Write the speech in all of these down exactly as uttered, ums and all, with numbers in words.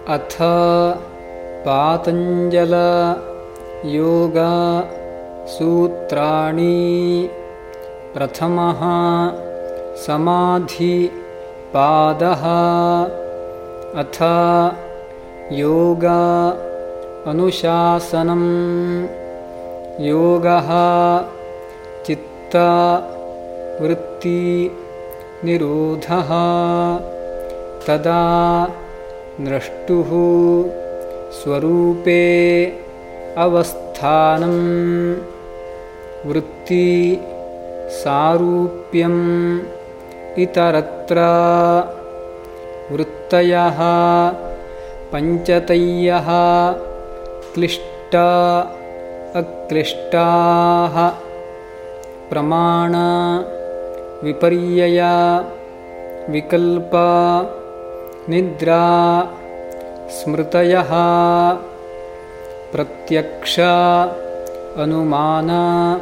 अथ पातञ्जल योग सूत्राणि प्रथमः समाधि पादः अथ योग अनुशासनं योगः चित्त वृत्ति निरोधः तदा नष्टुः स्वरूपे अवस्थानं वृत्ति सारूप्यम् इतरत्र वृत्तयः पञ्चतयः क्लिष्ट अक्लिष्टाः प्रमाण विपर्यय विकल्प निद्रा स्मृतयः प्रत्यक्ष अनुमान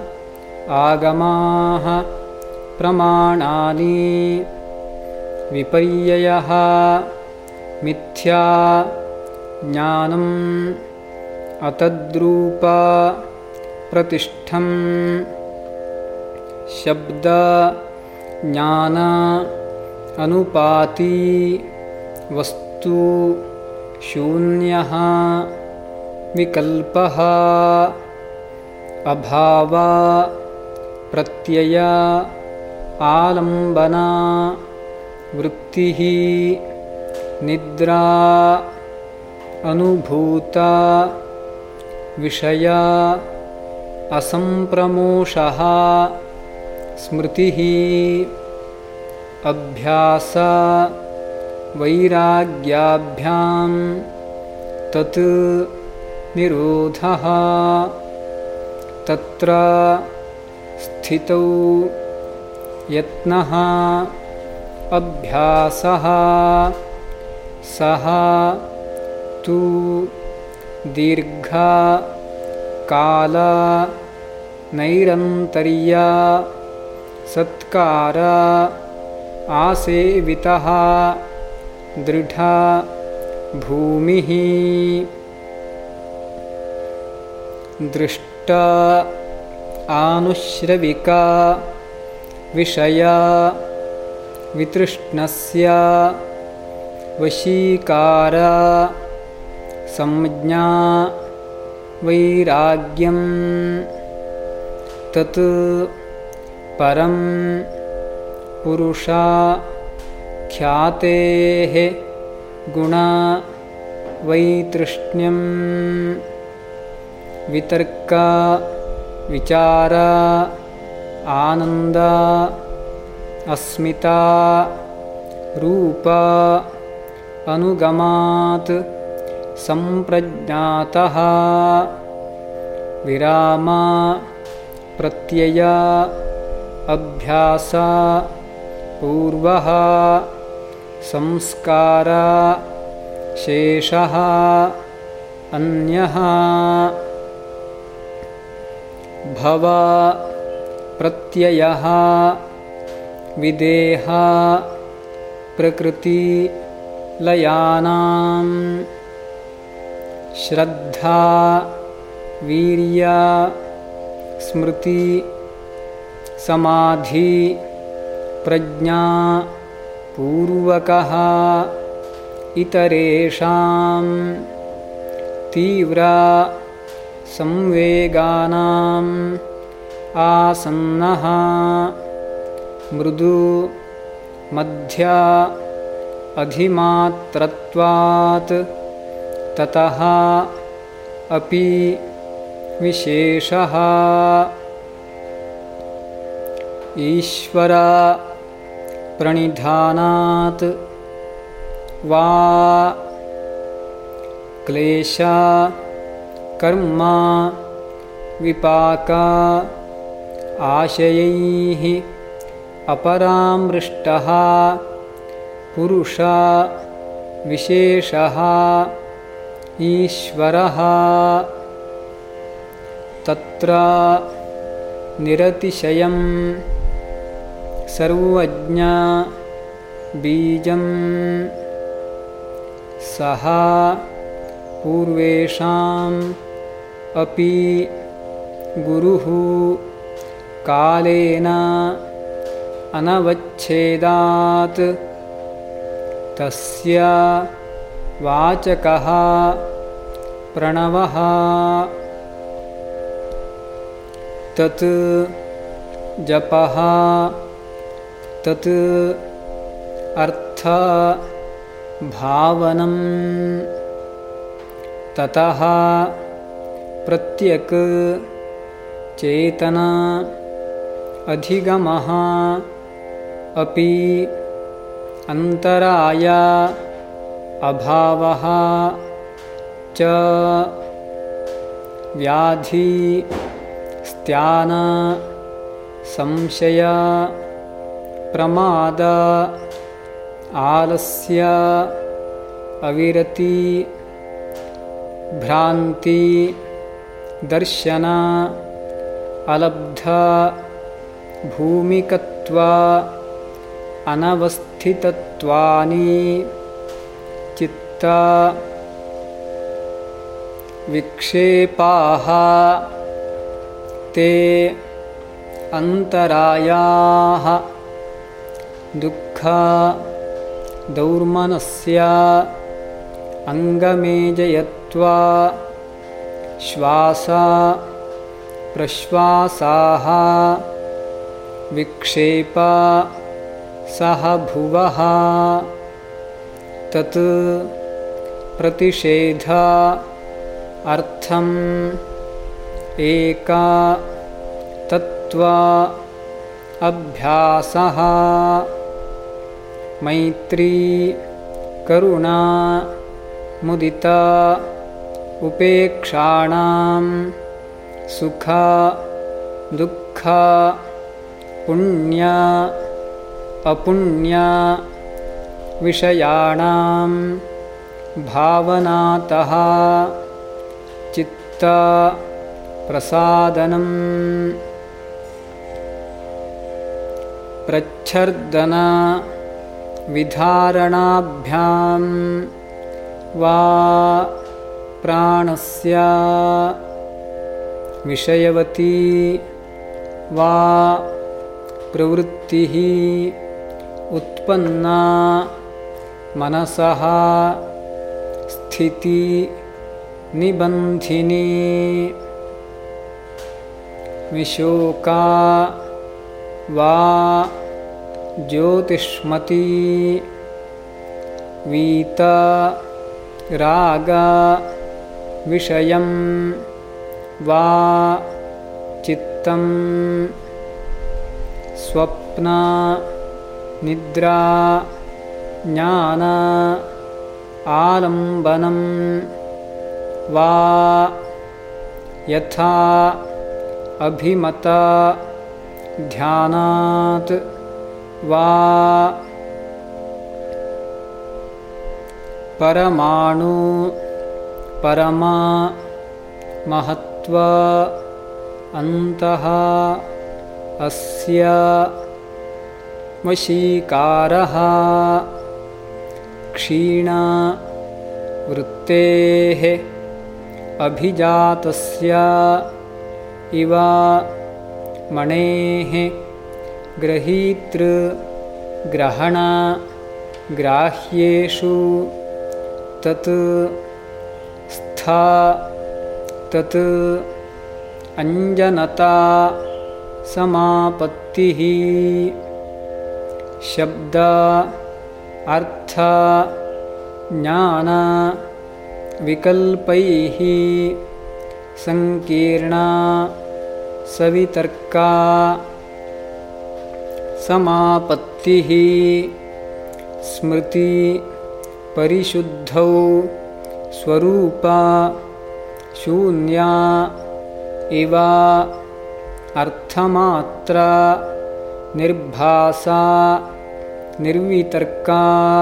आगमाः प्रमाणानि विपर्ययः मिथ्या ज्ञानम् अतद्रूप प्रतिष्ठम् शब्द ज्ञान अनुपाती वस्तु शून्यः विकल्पः अभाव प्रत्यय आलम्बना वृत्तिः निद्रा अनुभूता विषय असंप्रमोषः स्मृतिः अभ्यास वैराग्याभ्यां तत् निरोधः तत्र स्थितौ यत्नः अभ्यासः सः तु दीर्घ काल नैरन्तर्य सत्कार आसेवितः दृढ भूमिः दृष्ट आनुश्रविक विषय वितृष्णस्य वशीकार संज्ञा वैराग्यं तत् परं पुरुषा ख्यातेः गुण वैतृष्ण्यं वितर्क विचार आनंद अस्मिता रूप अनुगमात् संप्रज्ञातः विराम प्रत्यय अभ्यास पूर्वः संस्कार शेषः अन्यः भव प्रत्ययः विदेह प्रकृति लयानां श्रद्धा वीर्य स्मृति समाधि प्रज्ञा पूर्वकः इतरेषां तीव्र संवेगानाम् आसन्नः मृदु मध्य अधिमात्रत्वात् ततः अपि विशेषः ईश्वर प्रणिधानात् वा क्लेश कर्म विपाक आशयैः अपरामृष्टः पुरुष विशेषः ईश्वरः तत्र निरतिशयं सर्वज्ञ बीजं सः पूर्वेषाम् अपि गुरुः कालेन अनवच्छेदात् तस्य वाचकः प्रणवः तत् जपः तत् अर्थ भावनं ततः प्रत्यक् चेतना अधिगमः अपि अन्तराय अभावः च व्याधि स्त्यान संशय प्रमाद आलस्य अविरति भ्रान्ति दर्शन अलब्ध भूमिकत्व अनवस्थितत्वानि चित्त विक्षेपाः ते अन्तरायाः दुःख दौर्मनस्य अंगमेजयत्वा श्वास प्रश्वासाः विक्षेप सह भुवः तत् प्रतिषेध अर्थम् एका तत्व अभ्यासः मैत्री करुणा मुदिता उपेक्षाणां सुख दुःख पुण्य अपुण्य विषयाणां भावनातः चित्त प्रसादनं प्रच्छर्दन विधारणाभ्यां वा प्राणस्य विषयवती वा प्रवृत्तिः उत्पन्ना मनसः स्थिति निबन्धिनी विशोका वा ज्योतिष्मती वीत राग विषयं वा चित्तं स्वप्न निद्रा ज्ञान आलम्बनं वा यथा अभिमत ध्यानात् वा परमाणु परमा महत्व अन्तः अस्य वशीकारः क्षीण वृत्तेः अभिजातस्य इव मणेः ग्रहीतृ ग्रहण ग्राह्येषु तत् स्था तत् अंजनता समापत्तिः शब्द अर्थ ज्ञान विकल्पैः संकीर्णा सवितर्का समापत्तिः स्मृति परिशुद्धौ स्वरूप शून्या इव अर्थमात्र निर्भासा निर्वितर्का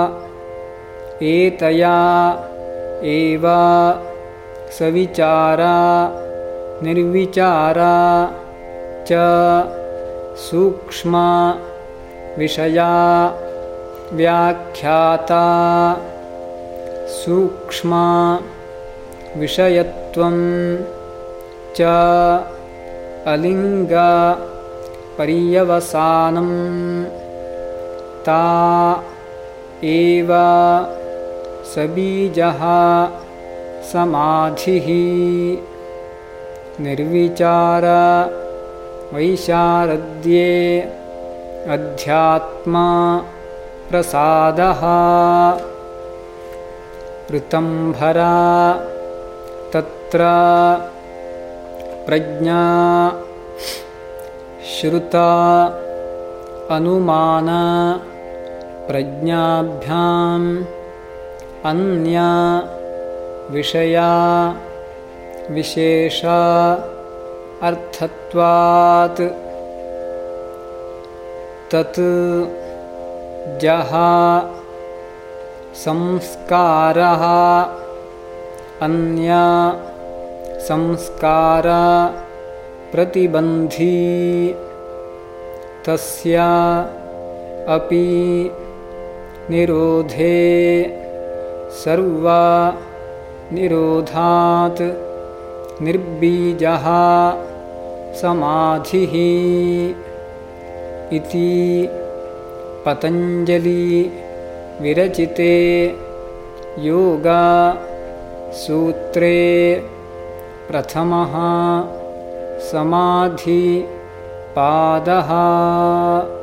एतया एव सविचारा निर्विचारा च सूक्ष्म विषया व्याख्याता सूक्ष्मा विषयत्वं च अलिङ्गा पर्यवसानं ता एव सबीजः समाधिः निर्विचार वैशारद्ये अध्यात्मा प्रसादः ऋतंभरा तत्र प्रज्ञा श्रुता अनुमान प्रज्ञाभ्याम् अन्या विषया विशेषा अर्थत्वात् तत् जः संस्कारः अन्या संस्कार प्रतिबन्धी तस्य अपि निरोधे सर्वा निरोधात् निर्बीजः समाधिः इति पतञ्जलि विरचिते योग सूत्रे प्रथमः समाधि पादः।